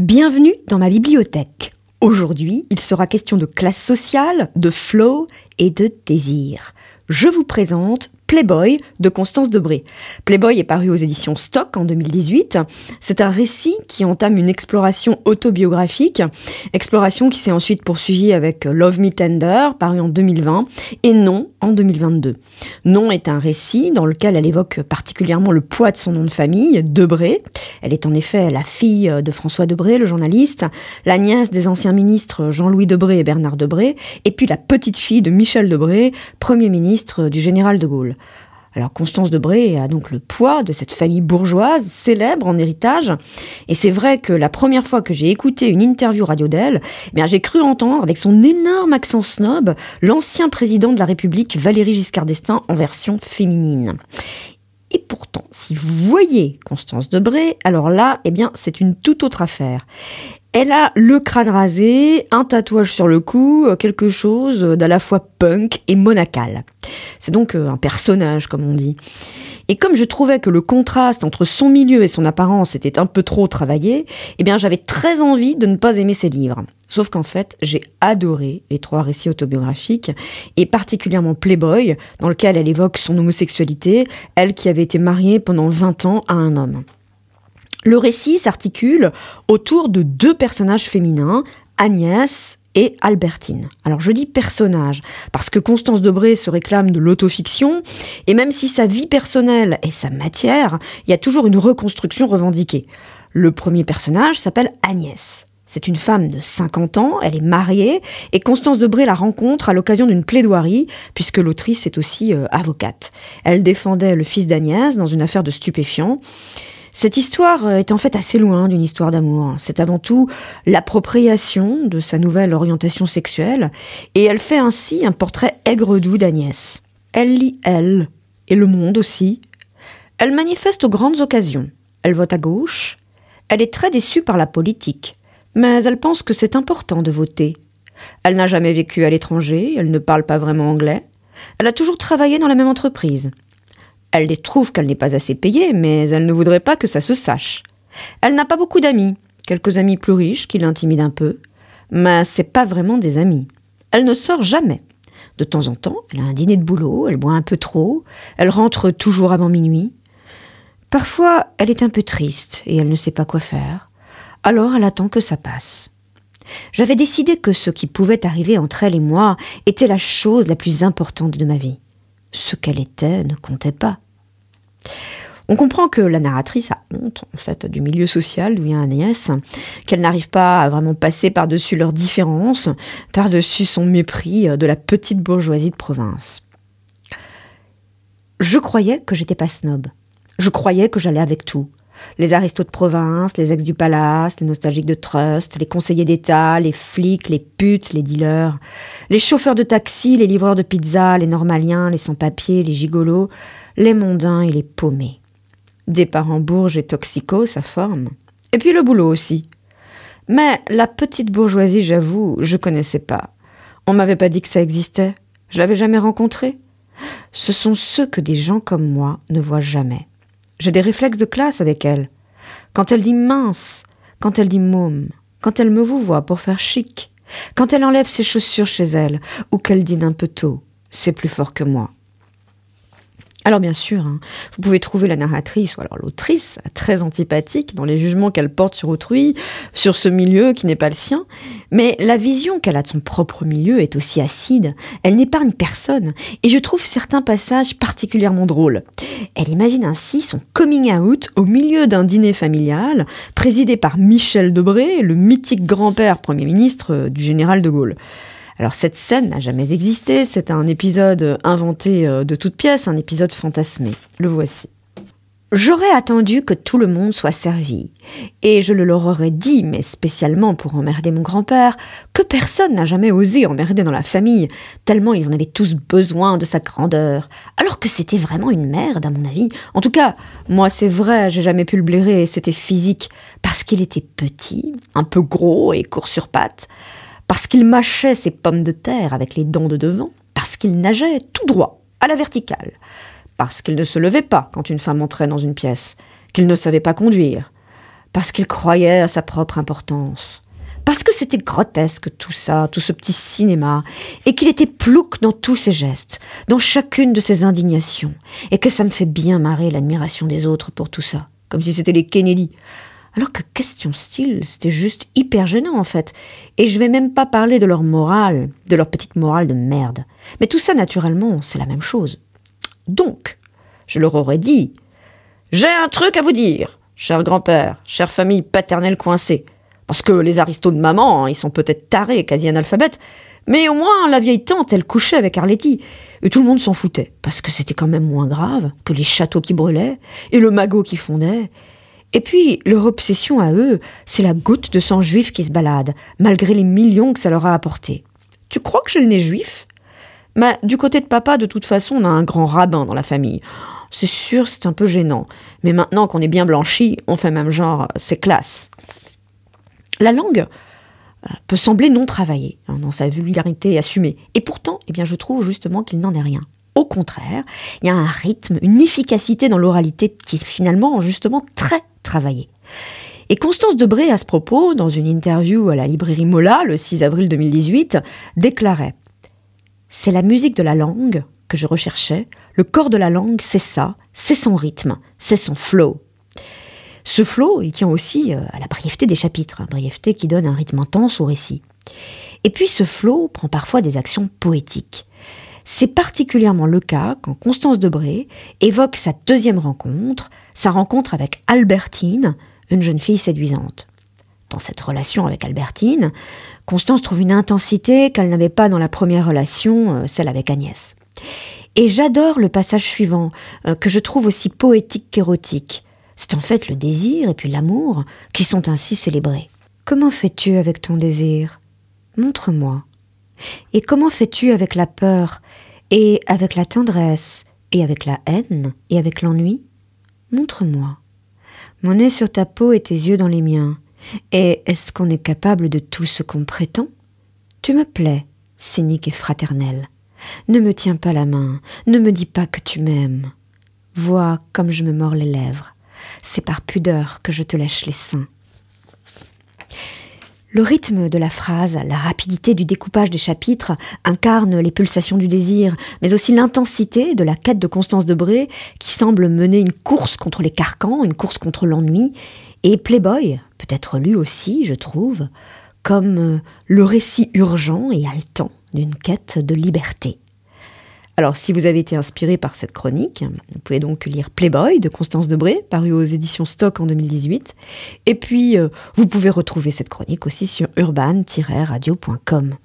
Bienvenue dans ma bibliothèque. Aujourd'hui, il sera question de classe sociale, de flow et de désir. Je vous présente Playboy de Constance Debré. Playboy est paru aux éditions Stock en 2018. C'est un récit qui entame une exploration autobiographique, exploration qui s'est ensuite poursuivie avec Love Me Tender, paru en 2020, et Non en 2022. Non est un récit dans lequel elle évoque particulièrement le poids de son nom de famille, Debré. Elle est en effet la fille de François Debré, le journaliste, la nièce des anciens ministres Jean-Louis Debré et Bernard Debré, et puis la petite fille de Michel Debré, Premier ministre du général de Gaulle. Alors Constance Debré a donc le poids de cette famille bourgeoise, célèbre en héritage. Et c'est vrai que la première fois que j'ai écouté une interview radio d'elle, j'ai cru entendre, avec son énorme accent snob, l'ancien président de la République, Valéry Giscard d'Estaing, en version féminine. Et pourtant, si vous voyez Constance Debré, alors là, c'est une toute autre affaire. Elle a le crâne rasé, un tatouage sur le cou, quelque chose d'à la fois punk et monacal. C'est donc un personnage, comme on dit. Et comme je trouvais que le contraste entre son milieu et son apparence était un peu trop travaillé, j'avais très envie de ne pas aimer ses livres. Sauf qu'en fait, j'ai adoré les 3 récits autobiographiques, et particulièrement Playboy, dans lequel elle évoque son homosexualité, elle qui avait été mariée pendant 20 ans à un homme. Le récit s'articule autour de 2 personnages féminins, Agnès et Albertine. Alors je dis personnage, parce que Constance Debré se réclame de l'autofiction, et même si sa vie personnelle est sa matière, il y a toujours une reconstruction revendiquée. Le premier personnage s'appelle Agnès. C'est une femme de 50 ans, elle est mariée, et Constance Debré la rencontre à l'occasion d'une plaidoirie, puisque l'autrice est aussi avocate. Elle défendait le fils d'Agnès dans une affaire de stupéfiants. Cette histoire est en fait assez loin d'une histoire d'amour. C'est avant tout l'appropriation de sa nouvelle orientation sexuelle, et elle fait ainsi un portrait aigre-doux d'Agnès. Elle lit Elle, et Le Monde aussi. Elle manifeste aux grandes occasions. Elle vote à gauche. Elle est très déçue par la politique, mais elle pense que c'est important de voter. Elle n'a jamais vécu à l'étranger, elle ne parle pas vraiment anglais. Elle a toujours travaillé dans la même entreprise. Elle trouve qu'elle n'est pas assez payée, mais elle ne voudrait pas que ça se sache. Elle n'a pas beaucoup d'amis, quelques amis plus riches qui l'intimident un peu, mais c'est pas vraiment des amis. Elle ne sort jamais. De temps en temps, elle a un dîner de boulot, elle boit un peu trop, elle rentre toujours avant minuit. Parfois, elle est un peu triste et elle ne sait pas quoi faire. Alors elle attend que ça passe. J'avais décidé que ce qui pouvait arriver entre elle et moi était la chose la plus importante de ma vie. Ce qu'elle était ne comptait pas. On comprend que la narratrice a honte, en fait, du milieu social d'où vient Agnès, qu'elle n'arrive pas à vraiment passer par-dessus leurs différences, par-dessus son mépris de la petite bourgeoisie de province. Je croyais que j'étais pas snob. Je croyais que j'allais avec tout. Les aristos de province, les ex du palace, les nostalgiques de trust, les conseillers d'État, les flics, les putes, les dealers, les chauffeurs de taxi, les livreurs de pizza, les normaliens, les sans-papiers, les gigolos, les mondains et les paumés. Des parents bourges et toxicos, à forme. Et puis le boulot aussi. Mais la petite bourgeoisie, j'avoue, je connaissais pas. On m'avait pas dit que ça existait. Je l'avais jamais rencontré. Ce sont ceux que des gens comme moi ne voient jamais. J'ai des réflexes de classe avec elle. Quand elle dit mince, quand elle dit môme, quand elle me vouvoie pour faire chic, quand elle enlève ses chaussures chez elle, ou qu'elle dîne un peu tôt, c'est plus fort que moi. Alors bien sûr, vous pouvez trouver la narratrice ou alors l'autrice très antipathique dans les jugements qu'elle porte sur autrui, sur ce milieu qui n'est pas le sien, mais la vision qu'elle a de son propre milieu est aussi acide, elle n'épargne personne, et je trouve certains passages particulièrement drôles. Elle imagine ainsi son coming out au milieu d'un dîner familial, présidé par Michel Debré, le mythique grand-père Premier ministre du général de Gaulle. Alors cette scène n'a jamais existé, c'est un épisode inventé de toutes pièces, un épisode fantasmé. Le voici. J'aurais attendu que tout le monde soit servi, et je le leur aurais dit, mais spécialement pour emmerder mon grand-père, que personne n'a jamais osé emmerder dans la famille, tellement ils en avaient tous besoin de sa grandeur, alors que c'était vraiment une merde à mon avis. En tout cas, moi c'est vrai, j'ai jamais pu le blairer, c'était physique, parce qu'il était petit, un peu gros et court sur pattes, parce qu'il mâchait ses pommes de terre avec les dents de devant, parce qu'il nageait tout droit, à la verticale, parce qu'il ne se levait pas quand une femme entrait dans une pièce, qu'il ne savait pas conduire, parce qu'il croyait à sa propre importance. Parce que c'était grotesque tout ça, tout ce petit cinéma, et qu'il était plouc dans tous ses gestes, dans chacune de ses indignations, et que ça me fait bien marrer l'admiration des autres pour tout ça, comme si c'était les Kennedy. Alors que question style, c'était juste hyper gênant en fait, et je vais même pas parler de leur morale, de leur petite morale de merde. Mais tout ça naturellement, c'est la même chose. Donc, je leur aurais dit « J'ai un truc à vous dire, cher grand-père, chère famille paternelle coincée. » Parce que les aristos de maman, ils sont peut-être tarés et quasi analphabètes, mais au moins la vieille tante, elle couchait avec Arletty. Et tout le monde s'en foutait, parce que c'était quand même moins grave que les châteaux qui brûlaient et le magot qui fondait. Et puis, leur obsession à eux, c'est la goutte de sang juif qui se balade, malgré les millions que ça leur a apporté. Tu crois que j'ai le nez juif ? Mais du côté de papa, de toute façon, on a un grand rabbin dans la famille. C'est sûr, c'est un peu gênant. Mais maintenant qu'on est bien blanchi, on fait même genre, c'est classe. La langue peut sembler non travaillée, dans sa vulgarité assumée. Et pourtant, je trouve justement qu'il n'en est rien. Au contraire, il y a un rythme, une efficacité dans l'oralité qui est finalement, justement, très travaillée. Et Constance Debré, à ce propos, dans une interview à la librairie Mola, le 6 avril 2018, déclarait « C'est la musique de la langue que je recherchais. Le corps de la langue, c'est ça, c'est son rythme, c'est son flow. » Ce flow, il tient aussi à la brièveté des chapitres, brièveté qui donne un rythme intense au récit. Et puis ce flow prend parfois des actions poétiques. C'est particulièrement le cas quand Constance Debré évoque sa deuxième rencontre, sa rencontre avec Albertine, une jeune fille séduisante. Dans cette relation avec Albertine, Constance trouve une intensité qu'elle n'avait pas dans la première relation, celle avec Agnès. Et j'adore le passage suivant, que je trouve aussi poétique qu'érotique. C'est en fait le désir et puis l'amour qui sont ainsi célébrés. Comment fais-tu avec ton désir ? Montre-moi. Et comment fais-tu avec la peur, et avec la tendresse, et avec la haine, et avec l'ennui ? Montre-moi. Mon nez sur ta peau et tes yeux dans les miens. Et est-ce qu'on est capable de tout ce qu'on prétend ? Tu me plais, cynique et fraternel. Ne me tiens pas la main, ne me dis pas que tu m'aimes. Vois comme je me mords les lèvres. C'est par pudeur que je te lèche les seins. Le rythme de la phrase, la rapidité du découpage des chapitres incarnent les pulsations du désir, mais aussi l'intensité de la quête de Constance Debré qui semble mener une course contre les carcans, une course contre l'ennui. Et Playboy peut être lu aussi, je trouve, comme le récit urgent et haletant d'une quête de liberté. Alors, si vous avez été inspiré par cette chronique, vous pouvez donc lire Playboy de Constance Debré, paru aux éditions Stock en 2018. Et puis, vous pouvez retrouver cette chronique aussi sur urban-radio.com.